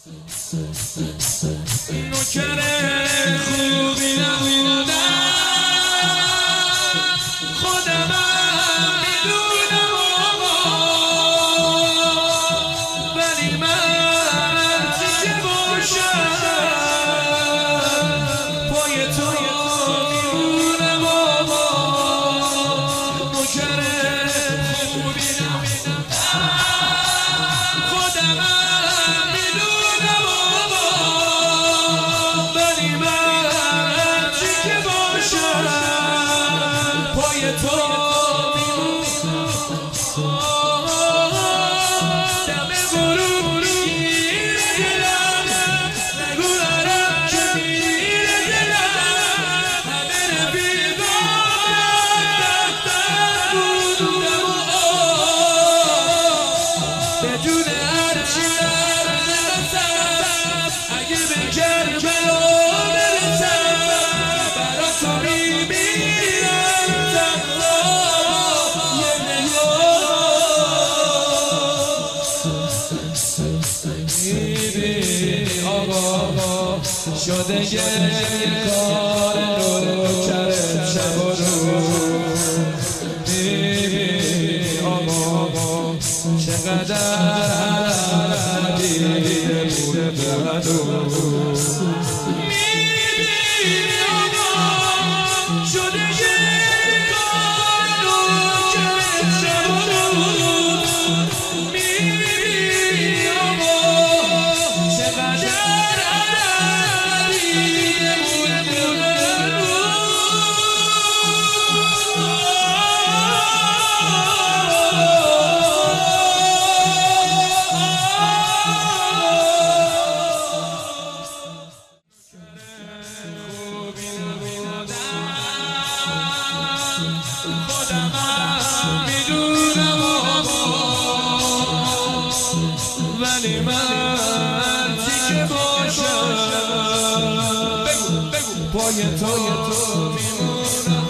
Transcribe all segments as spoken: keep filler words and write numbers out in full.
نوکر خوبی نبودم، خودمم میدونم آقا، ولی من چی که باشم پای تو میمونم آقا. نوکر خوبی نبودم، خودمم میدونم آقا، ولی من چی که باشم پای تو دم غروب گیر دلم، نگو عرق که میره دلم، همه رفیقان دفتر بودم و به جون هرچی برسم، اگه به کربلا برسم برا تو میمیرم تنها یه نگاه. آقا شده گریه کار نوکر شب و روز، میبینی آقا چقدر دیده بوده بدوز، میبینی آقا شده گریه کار نوکر شب و روز، میبینی آقا چقدر ولی من چی که باشم پای تو میمونم،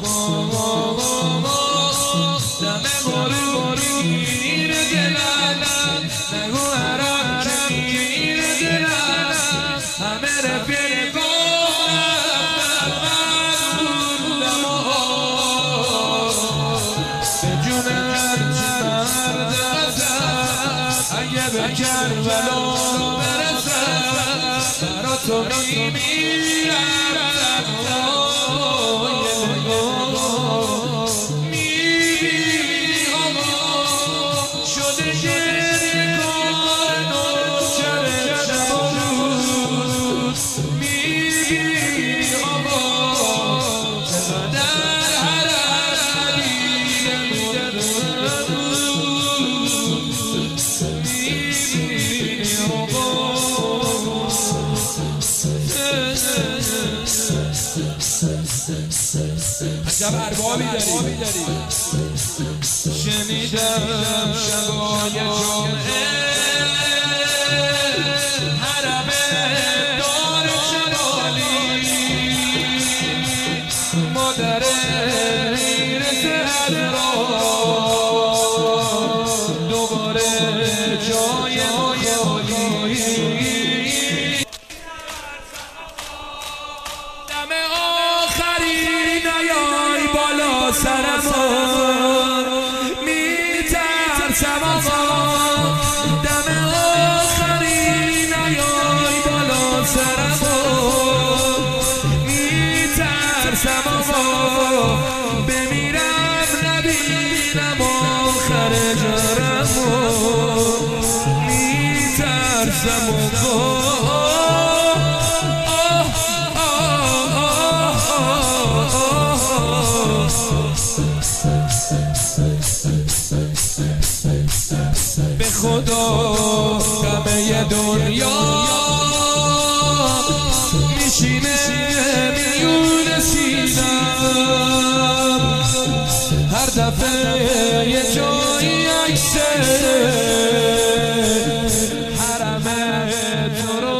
دم غروب گیر دلم، نگو عرق که میره دلم، همه رفیقان بودم و به جون هرچی برسم، اگه به کربلا برسم برا تو میمیرم تنها یه نگاه. میبینی آقا شده گریه کار نوکر شب و روز، میبینی آقا چقدر حراری بوده بدوز، میبینی آقا عجب اربابی داری. شنیدم شبای جمعه حرم دار جلالی، مادر میرس حضرا دوباره جای مایالی، دم آخری نیای بالا سرما، میترسم آقا دم آخری نیای بالا سرما، میترسم آقا بمیرم نبینم آخر جرمو، میترسم آقا به خدا همه دنیا میشینه میونه سینم، هر دفعه یه جایی عکسه حرم تو رو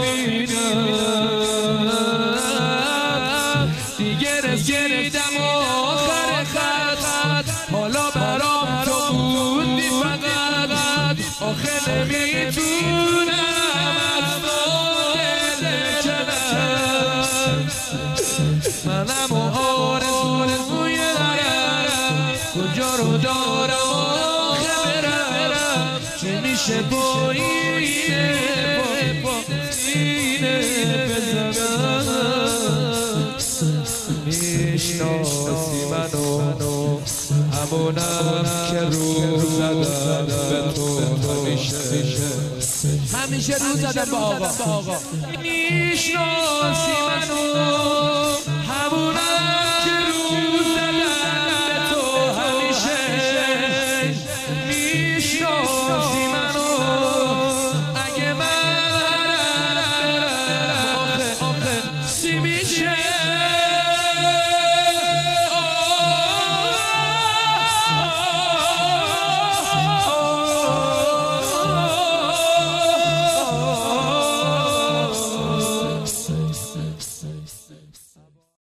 میبینم، دیگه رسیدم آخر خط، حالا برام تو بودی فقط، آخه نمیتونم سینه بزنم میشناسی منو همونم که رو زدم به تو همیشه همیشه رو زدم به آقا میشناسی منو همونم که رو زدم به تو همیشه میشناسی منو اگه من برم آخه سی میشه Say, say, say, say.